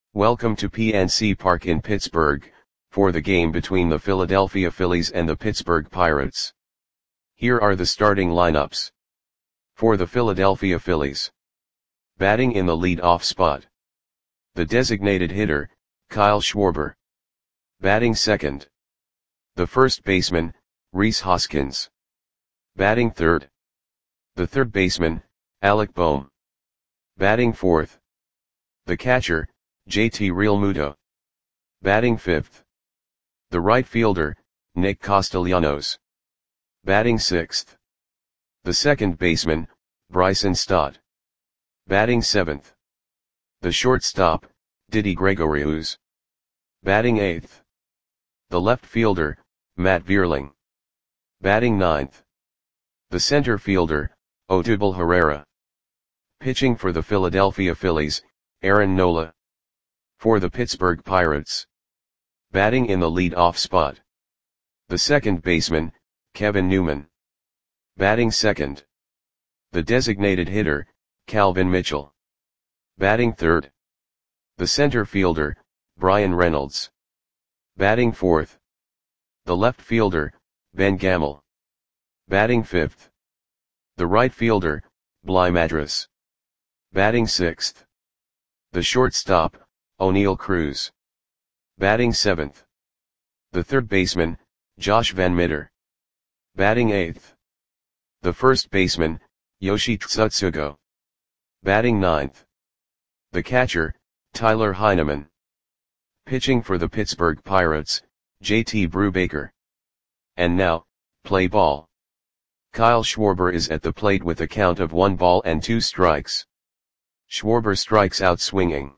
Welcome to PNC Park in Pittsburgh, for the game between the Philadelphia Phillies and the Pittsburgh Pirates. Here are the starting lineups. For the Philadelphia Phillies. Batting in the lead-off spot. The designated hitter, Kyle Schwarber. Batting second. The first baseman, Rhys Hoskins. Batting third. The third baseman, Alec Bohm. Batting fourth. The catcher, JT Realmuto. Batting fifth. The right fielder, Nick Castellanos. Batting sixth. The second baseman, Bryson Stott. Batting seventh. The shortstop, Didi Gregorius. Batting eighth. The left fielder, Matt Vierling. Batting ninth. The center fielder, Odubel Herrera. Pitching for the Philadelphia Phillies, Aaron Nola. For the Pittsburgh Pirates. Batting in the lead-off spot. The second baseman, Kevin Newman. Batting second. The designated hitter, Calvin Mitchell. Batting third. The center fielder, Bryan Reynolds. Batting fourth. The left fielder, Ben Gamel. Batting fifth. The right fielder, Bligh Madras. Batting sixth. The shortstop, O'Neal Cruz. Batting seventh. The third baseman, Josh Van Meter. Batting eighth. The first baseman, Yoshi Tsutsugo. Batting ninth. The catcher, Tyler Heineman. Pitching for the Pittsburgh Pirates, JT Brubaker. And now, play ball. Kyle Schwarber is at the plate with a count of 1-2 strikes. Schwarber strikes out swinging.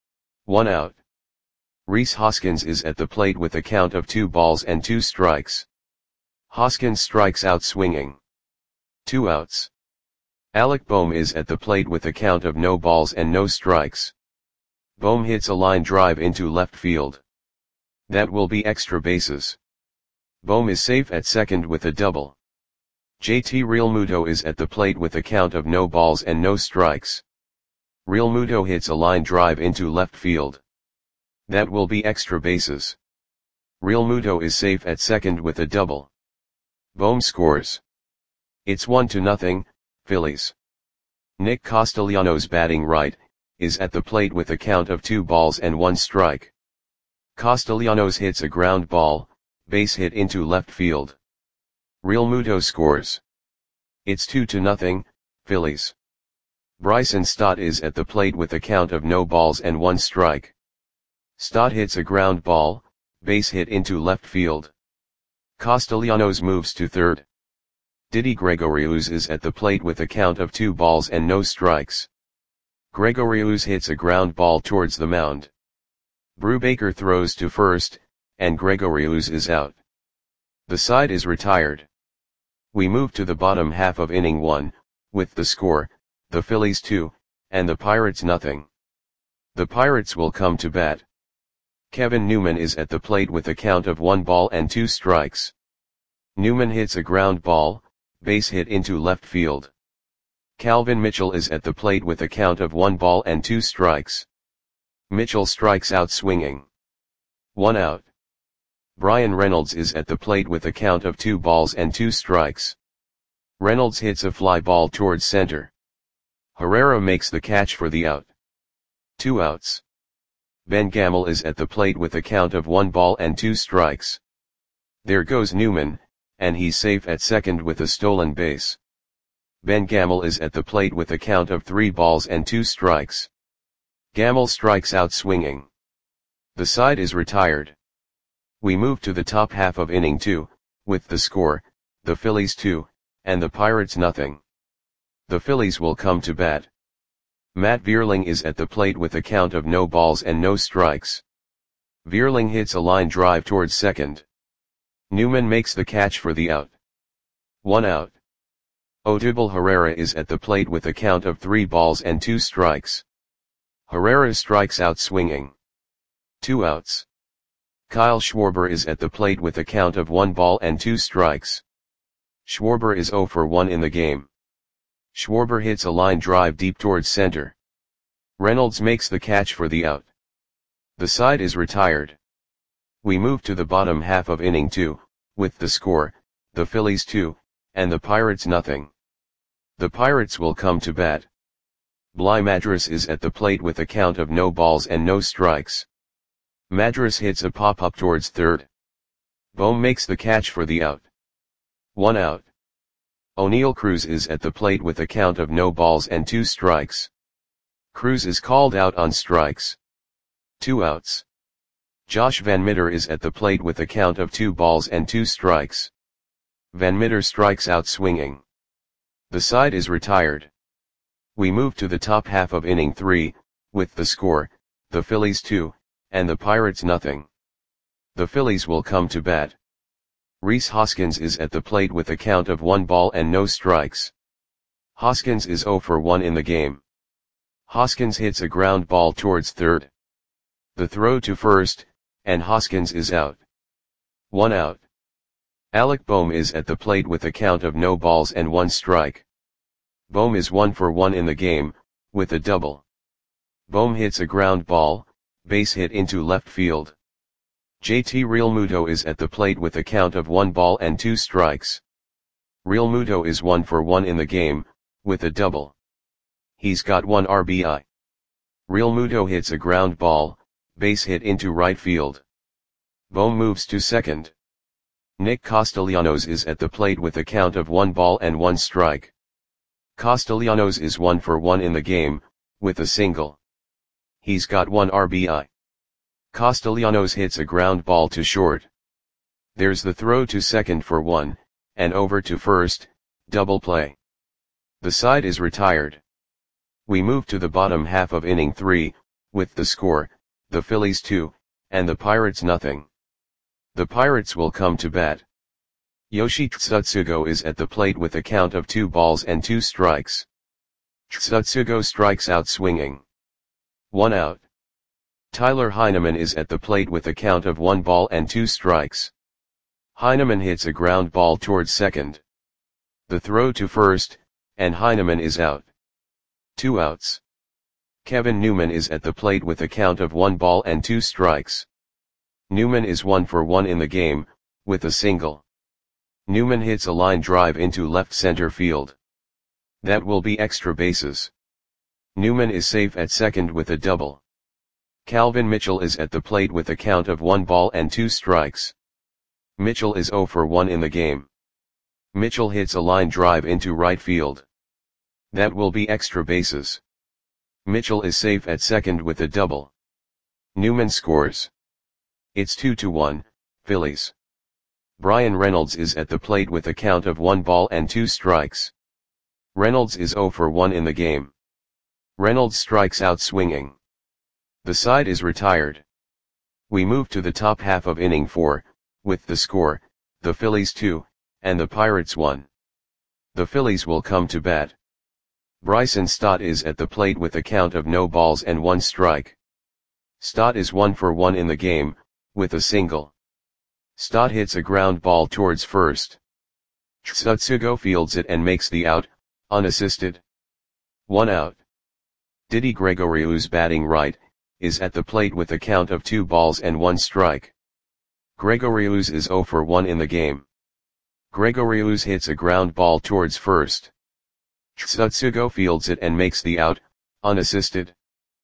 1 out. Rhys Hoskins is at the plate with a count of 2-2 strikes. Hoskins strikes out swinging. 2 outs. Alec Bohm is at the plate with a count of no balls and no strikes. Bohm hits a line drive into left field. That will be extra bases. Bohm is safe at second with a double. JT Realmuto is at the plate with a count of no balls and no strikes. Realmuto hits a line drive into left field. That will be extra bases. Realmuto is safe at second with a double. Bohm scores. It's 1-0, Phillies. Nick Castellanos batting right, is at the plate with a count of 2 balls and 1 strike. Castellanos hits a ground ball, base hit into left field. Realmuto scores. It's 2-0, Phillies. Bryson Stott is at the plate with a count of no balls and 1 strike. Stott hits a ground ball, base hit into left field. Castellanos moves to third. Didi Gregorius is at the plate with a count of 2 balls and no strikes. Gregorius hits a ground ball towards the mound. Brubaker throws to first, and Gregorius is out. The side is retired. We move to the bottom half of inning 1, with the score, the Phillies 2, and the Pirates nothing. The Pirates will come to bat. Kevin Newman is at the plate with a count of 1-2 strikes. Newman hits a ground ball, base hit into left field. Calvin Mitchell is at the plate with a count of 1-2 strikes. Mitchell strikes out swinging. 1 out. Bryan Reynolds is at the plate with a count of 2-2 strikes. Reynolds hits a fly ball towards center. Herrera makes the catch for the out. 2 outs. Ben Gamel is at the plate with a count of 1-2 strikes. There goes Newman, and he's safe at second with a stolen base. Ben Gamel is at the plate with a count of 3-2 strikes. Gamel strikes out swinging. The side is retired. We move to the top half of inning 2, with the score, the Phillies 2, and the Pirates nothing. The Phillies will come to bat. Matt Vierling is at the plate with a count of no balls and no strikes. Vierling hits a line drive towards second. Newman makes the catch for the out. 1 out. Odubel Herrera is at the plate with a count of 3-2 strikes. Herrera strikes out swinging. 2 outs. Kyle Schwarber is at the plate with a count of 1-2 strikes. Schwarber is 0 for 1 in the game. Schwarber hits a line drive deep towards center. Reynolds makes the catch for the out. The side is retired. We move to the bottom half of inning 2, with the score, the Phillies 2, and the Pirates nothing. The Pirates will come to bat. Bligh Madras is at the plate with a count of no balls and no strikes. Madras hits a pop-up towards third. Bohm makes the catch for the out. 1 out. O'Neill Cruz is at the plate with a count of no balls and 2 strikes. Cruz is called out on strikes. 2 outs. Josh Van Meter is at the plate with a count of 2 balls and 2 strikes. Van Meter strikes out swinging. The side is retired. We move to the top half of inning 3, with the score, the Phillies 2, and the Pirates nothing. The Phillies will come to bat. Rhys Hoskins is at the plate with a count of 1 ball and no strikes. Hoskins is 0 for 1 in the game. Hoskins hits a ground ball towards third. The throw to first, and Hoskins is out. 1 out. Alec Bohm is at the plate with a count of no balls and 1 strike. Bohm is 1 for 1 in the game, with a double. Bohm hits a ground ball, base hit into left field. JT Realmuto is at the plate with a count of 1 ball and 2 strikes. Realmuto is 1 for 1 in the game, with a double. He's got 1 RBI. Realmuto hits a ground ball, base hit into right field. Bohm moves to second. Nick Castellanos is at the plate with a count of 1 ball and 1 strike. Castellanos is 1 for 1 in the game, with a single. He's got 1 RBI. Castellanos hits a ground ball to short. There's the throw to second for 1, and over to first, double play. The side is retired. We move to the bottom half of inning 3, with the score, the Phillies 2, and the Pirates nothing. The Pirates will come to bat. Yoshi Tsutsugo is at the plate with a count of 2 balls and 2 strikes. Tsutsugo strikes out swinging. 1 out. Tyler Heineman is at the plate with a count of 1 ball and 2 strikes. Heineman hits a ground ball towards second. The throw to first, and Heineman is out. 2 outs. Kevin Newman is at the plate with a count of 1 ball and 2 strikes. Newman is 1 for 1 in the game, with a single. Newman hits a line drive into left center field. That will be extra bases. Newman is safe at second with a double. Calvin Mitchell is at the plate with a count of 1 ball and 2 strikes. Mitchell is 0 for 1 in the game. Mitchell hits a line drive into right field. That will be extra bases. Mitchell is safe at second with a double. Newman scores. It's 2-1, Phillies. Brian Reynolds is at the plate with a count of 1 ball and 2 strikes. Reynolds is 0 for 1 in the game. Reynolds strikes out swinging. The side is retired. We move to the top half of inning 4, with the score, the Phillies 2, and the Pirates 1. The Phillies will come to bat. Bryson Stott is at the plate with a count of no balls and 1 strike. Stott is 1 for 1 in the game, with a single. Stott hits a ground ball towards first. Tsutsugo fields it and makes the out, unassisted. 1 out. Didi Gregorius batting right, is at the plate with a count of 2 balls and 1 strike. Gregorius is 0 for 1 in the game. Gregorius hits a ground ball towards first. Tsutsugo fields it and makes the out, unassisted.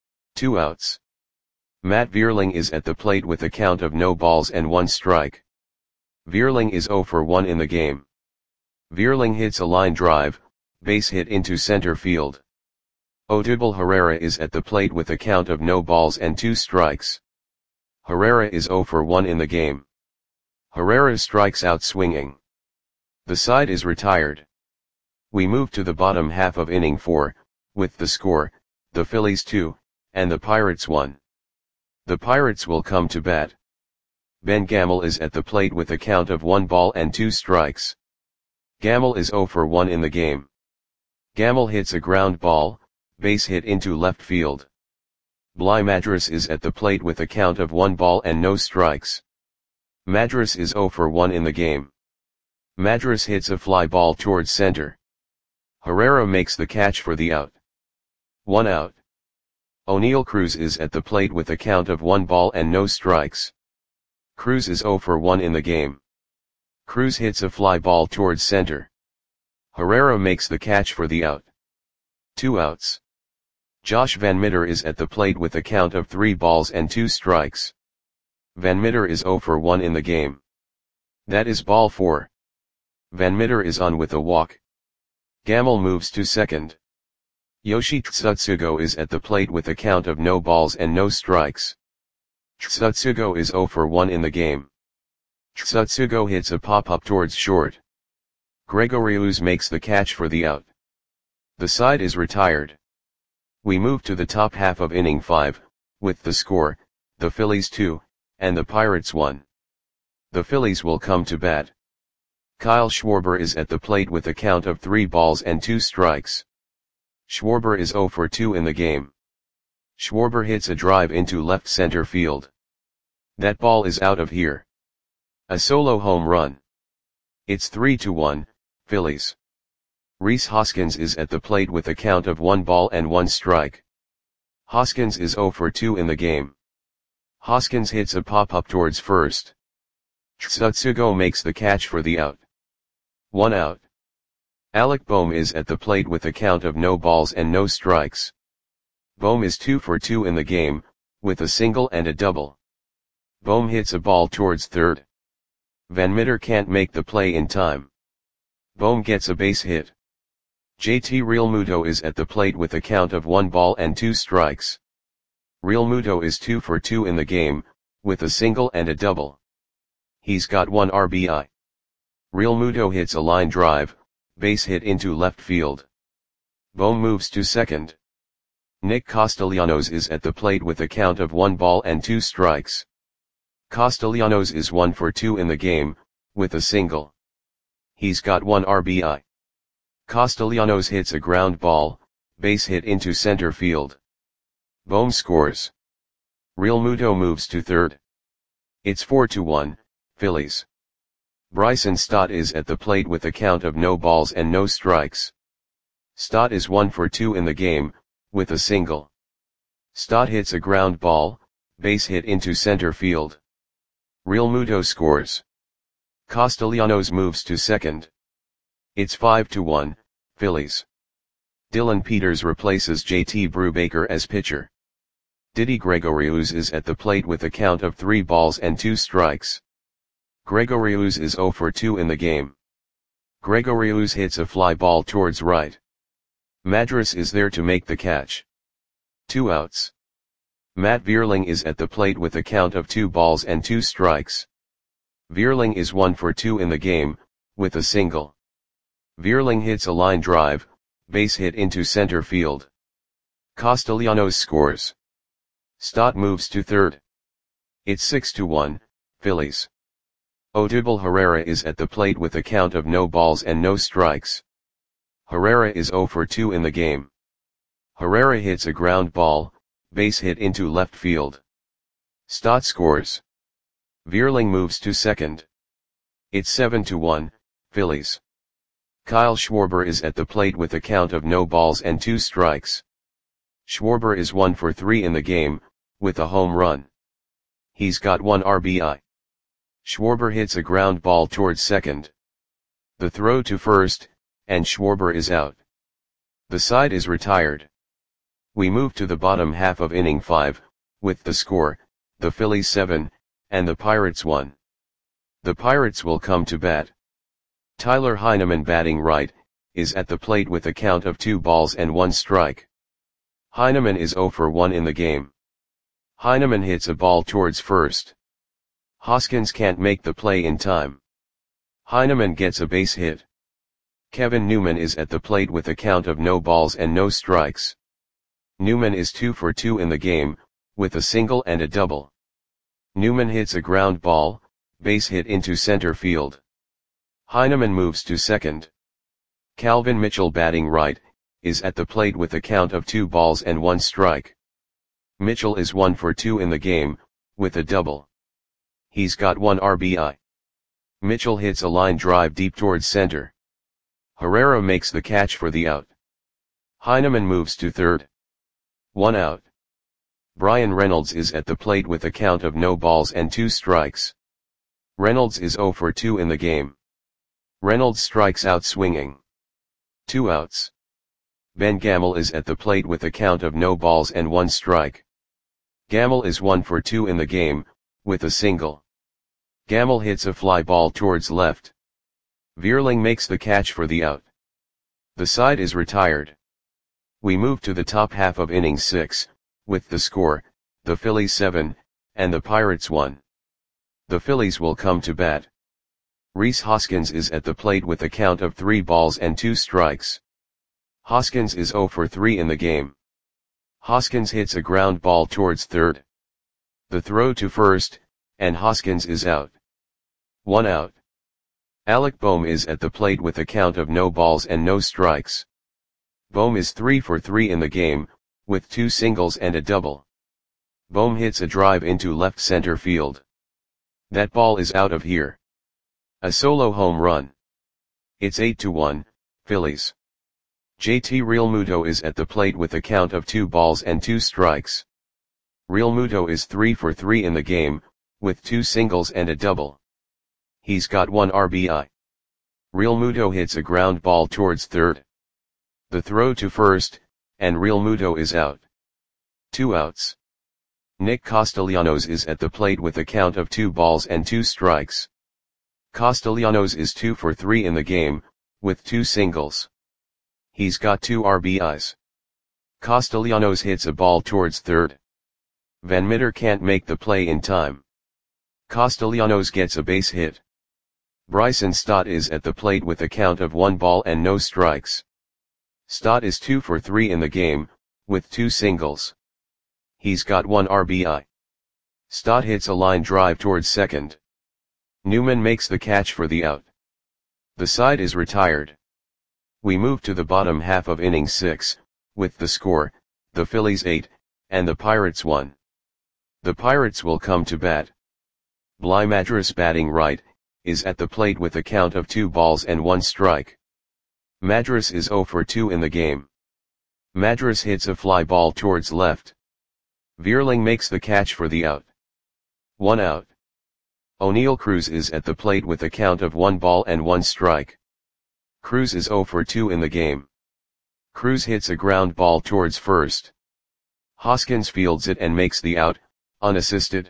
2 outs. Matt Vierling is at the plate with a count of no balls and 1 strike. Vierling is 0 for 1 in the game. Vierling hits a line drive, base hit into center field. Odubel Herrera is at the plate with a count of no balls and 2 strikes. Herrera is 0 for 1 in the game. Herrera strikes out swinging. The side is retired. We move to the bottom half of inning 4, with the score, the Phillies 2, and the Pirates 1. The Pirates will come to bat. Ben Gamel is at the plate with a count of 1 ball and 2 strikes. Gamel is 0 for 1 in the game. Gamel hits a ground ball, base hit into left field. Bligh Madras is at the plate with a count of 1 ball and no strikes. Madras is 0 for 1 in the game. Madras hits a fly ball towards center. Herrera makes the catch for the out. 1 out. O'Neal Cruz is at the plate with a count of 1 ball and no strikes. Cruz is 0 for 1 in the game. Cruz hits a fly ball towards center. Herrera makes the catch for the out. 2 outs. Josh VanMeter is at the plate with a count of 3 balls and 2 strikes. VanMeter is 0 for 1 in the game. That is ball 4. VanMeter is on with a walk. Gamel moves to second. Yoshi Tsutsugo is at the plate with a count of no balls and no strikes. Tsutsugo is 0 for 1 in the game. Tsutsugo hits a pop-up towards short. Gregorius makes the catch for the out. The side is retired. We move to the top half of inning 5, with the score, the Phillies 2, and the Pirates 1. The Phillies will come to bat. Kyle Schwarber is at the plate with a count of 3 balls and 2 strikes. Schwarber is 0 for 2 in the game. Schwarber hits a drive into left center field. That ball is out of here. A solo home run. It's 3-1, Phillies. Rhys Hoskins is at the plate with a count of 1 ball and 1 strike. Hoskins is 0 for 2 in the game. Hoskins hits a pop-up towards first. Tsutsugo makes the catch for the out. 1 out. Alec Bohm is at the plate with a count of no balls and no strikes. Bohm is 2 for 2 in the game, with a single and a double. Bohm hits a ball towards third. VanMeter can't make the play in time. Bohm gets a base hit. JT Realmuto is at the plate with a count of 1 ball and 2 strikes. Realmuto is 2 for 2 in the game, with a single and a double. He's got 1 RBI. Realmuto hits a line drive, base hit into left field. Bohm moves to second. Nick Castellanos is at the plate with a count of 1 ball and 2 strikes. Castellanos is 1 for 2 in the game, with a single. He's got 1 RBI. Castellanos hits a ground ball, base hit into center field. Bohm scores. Realmuto moves to third. It's 4-1, Phillies. Bryson Stott is at the plate with a count of no balls and no strikes. Stott is 1 for 2 in the game, with a single. Stott hits a ground ball, base hit into center field. Realmuto scores. Castellanos moves to second. It's 5-1, Phillies. Dylan Peters replaces JT Brubaker as pitcher. Didi Gregorius is at the plate with a count of 3 balls and 2 strikes. Gregorius is 0 for 2 in the game. Gregorius hits a fly ball towards right. Madras is there to make the catch. 2 outs. Matt Vierling is at the plate with a count of 2 balls and 2 strikes. Vierling is 1 for 2 in the game, with a single. Vierling hits a line drive, base hit into center field. Castellanos scores. Stott moves to third. It's 6-1, Phillies. Odubel Herrera is at the plate with a count of no balls and no strikes. Herrera is 0 for 2 in the game. Herrera hits a ground ball, base hit into left field. Stott scores. Vierling moves to second. It's 7-1, Phillies. Kyle Schwarber is at the plate with a count of no balls and 2 strikes. Schwarber is 1 for 3 in the game, with a home run. He's got 1 RBI. Schwarber hits a ground ball towards second. The throw to first, and Schwarber is out. The side is retired. We move to the bottom half of inning 5, with the score, the Phillies 7, and the Pirates 1. The Pirates will come to bat. Tyler Heineman batting right, is at the plate with a count of 2 balls and 1 strike. Heineman is 0 for 1 in the game. Heineman hits a ball towards first. Hoskins can't make the play in time. Heineman gets a base hit. Kevin Newman is at the plate with a count of no balls and no strikes. Newman is 2 for 2 in the game, with a single and a double. Newman hits a ground ball, base hit into center field. Heineman moves to second. Calvin Mitchell batting right, is at the plate with a count of 2 balls and 1 strike. Mitchell is 1 for 2 in the game, with a double. He's got 1 RBI. Mitchell hits a line drive deep towards center. Herrera makes the catch for the out. Heineman moves to third. 1 out. Bryan Reynolds is at the plate with a count of no balls and 2 strikes. Reynolds is 0 for 2 in the game. Reynolds strikes out swinging. 2 outs. Ben Gamel is at the plate with a count of no balls and 1 strike. Gamel is 1 for 2 in the game, with a single. Gamel hits a fly ball towards left. Vierling makes the catch for the out. The side is retired. We move to the top half of inning 6, with the score, the Phillies 7, and the Pirates 1. The Phillies will come to bat. Rhys Hoskins is at the plate with a count of 3 balls and 2 strikes. Hoskins is 0 for 3 in the game. Hoskins hits a ground ball towards third. The throw to first, and Hoskins is out. 1 out. Alec Bohm is at the plate with a count of no balls and no strikes. Bohm is 3 for 3 in the game, with 2 singles and a double. Bohm hits a drive into left center field. That ball is out of here. A solo home run. It's 8-1, Phillies. JT Realmuto is at the plate with a count of 2 balls and 2 strikes. Realmuto is 3 for 3 in the game, with 2 singles and a double. He's got 1 RBI. Realmuto hits a ground ball towards third. The throw to first, and Realmuto is out. 2 outs. Nick Castellanos is at the plate with a count of 2 balls and 2 strikes. Castellanos is 2 for 3 in the game, with 2 singles. He's got 2 RBIs. Castellanos hits a ball towards third. Van Meter can't make the play in time. Castellanos gets a base hit. Bryson Stott is at the plate with a count of 1 ball and no strikes. Stott is 2 for 3 in the game, with 2 singles. He's got 1 RBI. Stott hits a line drive towards second. Newman makes the catch for the out. The side is retired. We move to the bottom half of inning 6, with the score, the Phillies 8, and the Pirates 1. The Pirates will come to bat. Bligh Madras, batting right, is at the plate with a count of 2 balls and 1 strike. Madras is 0 for 2 in the game. Madras hits a fly ball towards left. Vierling makes the catch for the out. 1 out. O'Neill Cruz is at the plate with a count of 1 ball and 1 strike. Cruz is 0 for 2 in the game. Cruz hits a ground ball towards first. Hoskins fields it and makes the out, unassisted.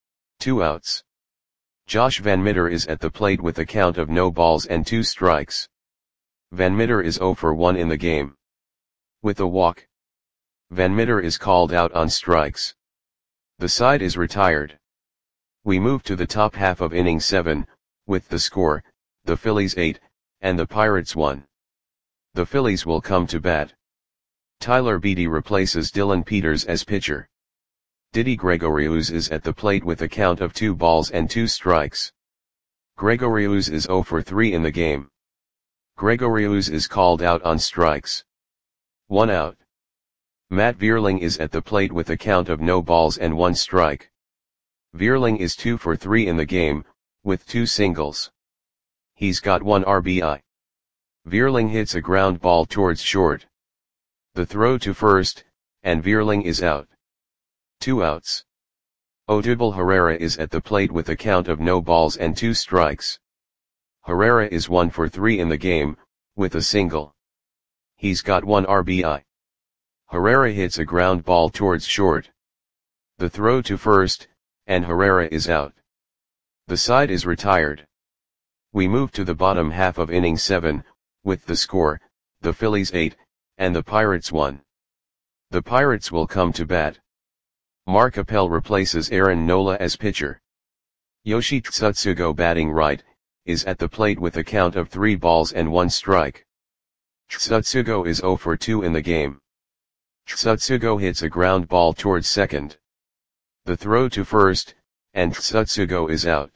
2 outs. Josh Van Meter is at the plate with a count of no balls and 2 strikes. Van Meter is 0 for 1 in the game. With a walk, Van Meter is called out on strikes. The side is retired. We move to the top half of inning 7, with the score, the Phillies 8, and the Pirates 1. The Phillies will come to bat. Tyler Beede replaces Dylan Peters as pitcher. Didi Gregorius is at the plate with a count of 2 balls and 2 strikes. Gregorius is 0 for 3 in the game. Gregorius is called out on strikes. 1 out. Matt Vierling is at the plate with a count of no balls and 1 strike. Vierling is 2 for 3 in the game, with 2 singles. He's got 1 RBI. Vierling hits a ground ball towards short. The throw to first, and Vierling is out. 2 outs. Odubel Herrera is at the plate with a count of no balls and 2 strikes. Herrera is 1 for 3 in the game, with a single. He's got 1 RBI. Herrera hits a ground ball towards short. The throw to first, and Herrera is out. The side is retired. We move to the bottom half of inning 7, with the score, the Phillies 8, and the Pirates 1. The Pirates will come to bat. Mark Appel replaces Aaron Nola as pitcher. Yoshi Tsutsugo, batting right, is at the plate with a count of 3 balls and 1 strike. Tsutsugo is 0 for 2 in the game. Tsutsugo hits a ground ball towards second. The throw to first, and Tsutsugo is out.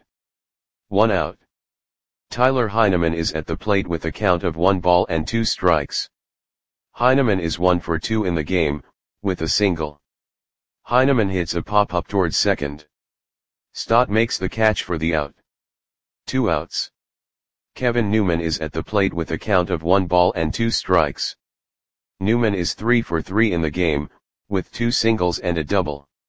1 out. Tyler Heineman is at the plate with a count of 1 ball and 2 strikes. Heineman is 1 for 2 in the game, with a single. Heineman hits a pop-up towards second. Stott makes the catch for the out. 2 outs. Kevin Newman is at the plate with a count of 1 ball and 2 strikes. Newman is 3 for 3 in the game, with 2 singles and a double.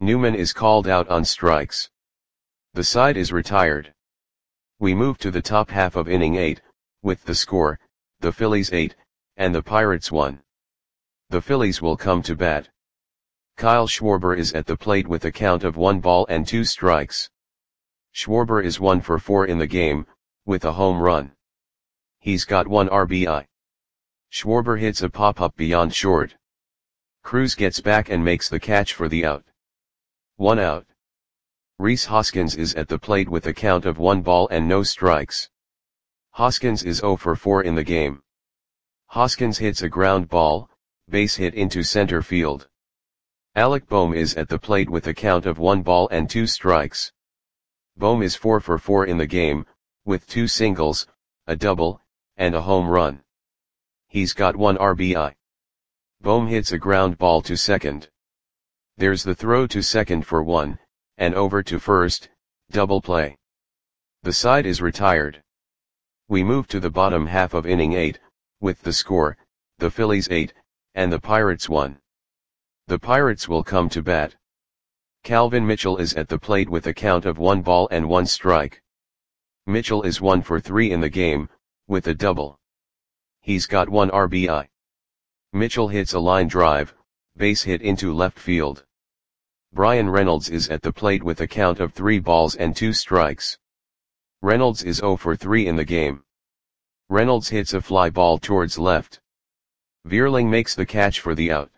Newman is called out on strikes. The side is retired. We move to the top half of inning 8, with the score, the Phillies 8, and the Pirates 1. The Phillies will come to bat. Kyle Schwarber is at the plate with a count of 1 ball and 2 strikes. Schwarber is 1 for 4 in the game, with a home run. He's got 1 RBI. Schwarber hits a pop-up beyond short. Cruz gets back and makes the catch for the out. 1 out. Rhys Hoskins is at the plate with a count of 1 ball and no strikes. Hoskins is 0 for 4 in the game. Hoskins hits a ground ball, base hit into center field. Alec Bohm is at the plate with a count of 1 ball and 2 strikes. Bohm is 4 for 4 in the game, with 2 singles, a double, and a home run. He's got 1 RBI. Bohm hits a ground ball to second. There's the throw to second for 1, and over to first, double play. The side is retired. We move to the bottom half of inning 8, with the score, the Phillies 8, and the Pirates 1. The Pirates will come to bat. Calvin Mitchell is at the plate with a count of 1 ball and 1 strike. Mitchell is 1 for 3 in the game, with a double. He's got 1 RBI. Mitchell hits a line drive, base hit into left field. Bryan Reynolds is at the plate with a count of 3 balls and 2 strikes. Reynolds is 0 for 3 in the game. Reynolds hits a fly ball towards left. Vierling makes the catch for the out.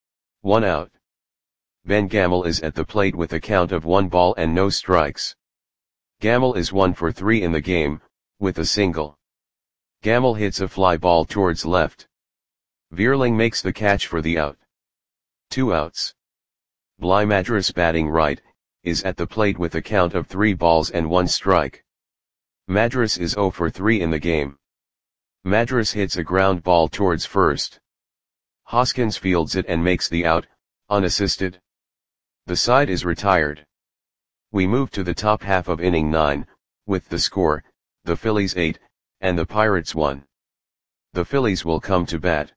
1 out. Ben Gamel is at the plate with a count of 1 ball and no strikes. Gamel is 1 for 3 in the game, with a single. Gamel hits a fly ball towards left. Vierling makes the catch for the out. 2 outs. Bligh Madras, batting right, is at the plate with a count of 3 balls and 1 strike. Madras is 0 for 3 in the game. Madras hits a ground ball towards first. Hoskins fields it and makes the out, unassisted. The side is retired. We move to the top half of inning 9, with the score, the Phillies 8, and the Pirates 1. The Phillies will come to bat.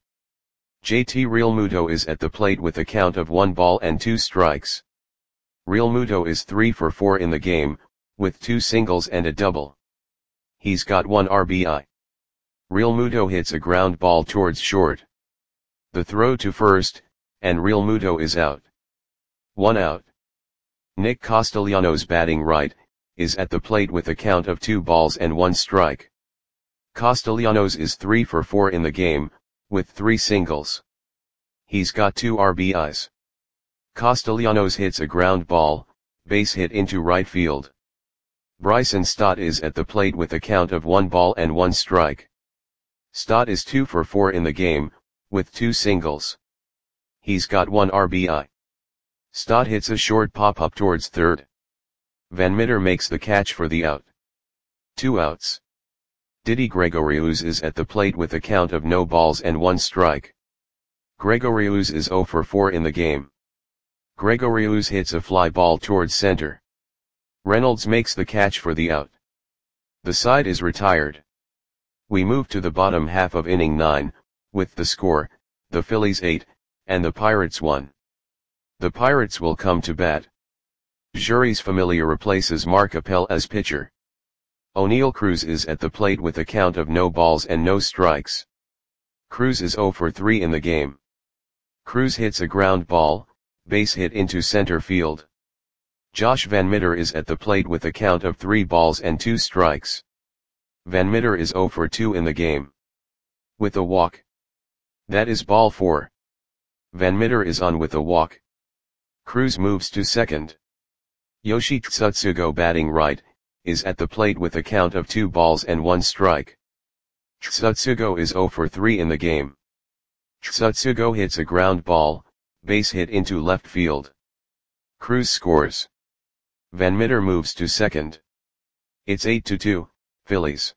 JT Realmuto is at the plate with a count of 1 ball and 2 strikes. Realmuto is 3 for 4 in the game, with 2 singles and a double. He's got 1 RBI. Realmuto hits a ground ball towards short. The throw to first, and Realmuto is out. 1 out. Nick Castellanos, batting right, is at the plate with a count of 2 balls and 1 strike. Castellanos is 3 for 4 in the game, with 3 singles. He's got 2 RBIs. Castellanos hits a ground ball, base hit into right field. Bryson Stott is at the plate with a count of 1 ball and 1 strike. Stott is 2 for 4 in the game, with 2 singles. He's got 1 RBI. Stott hits a short pop-up towards third. Van Meter makes the catch for the out. 2 outs. Didi Gregorius is at the plate with a count of no balls and 1 strike. Gregorius is 0 for 4 in the game. Gregorius hits a fly ball towards center. Reynolds makes the catch for the out. The side is retired. We move to the bottom half of inning 9, with the score, the Phillies 8, and the Pirates 1. The Pirates will come to bat. Jeurys Familia replaces Mark Appel as pitcher. O'Neill Cruz is at the plate with a count of no balls and no strikes. Cruz is 0 for 3 in the game. Cruz hits a ground ball, base hit into center field. Josh Van Meter is at the plate with a count of 3 balls and 2 strikes. Van Meter is 0 for 2 in the game. With a walk. That is ball 4. Van Meter is on with a walk. Cruz moves to second. Yoshi Tsutsugo, batting right, is at the plate with a count of 2 balls and 1 strike. Tsutsugo is 0 for 3 in the game. Tsutsugo hits a ground ball, base hit into left field. Cruz scores. Van Meter moves to second. It's 8-2, Phillies.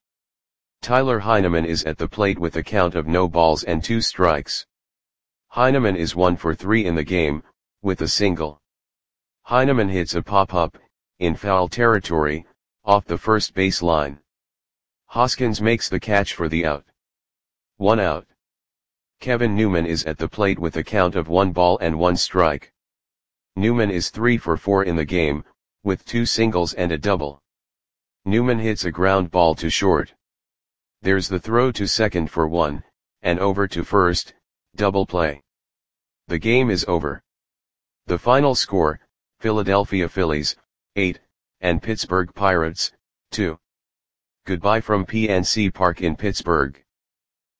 Tyler Heineman is at the plate with a count of no balls and 2 strikes. Heineman is 1 for 3 in the game, with a single. Heineman hits a pop-up, in foul territory, off the first base line. Hoskins makes the catch for the out. 1 out. Kevin Newman is at the plate with a count of 1 ball and 1 strike. Newman is 3 for 4 in the game, with 2 singles and a double. Newman hits a ground ball to short. There's the throw to second for 1, and over to first, double play. The game is over. The final score, Philadelphia Phillies, 8, and Pittsburgh Pirates, 2. Goodbye from PNC Park in Pittsburgh.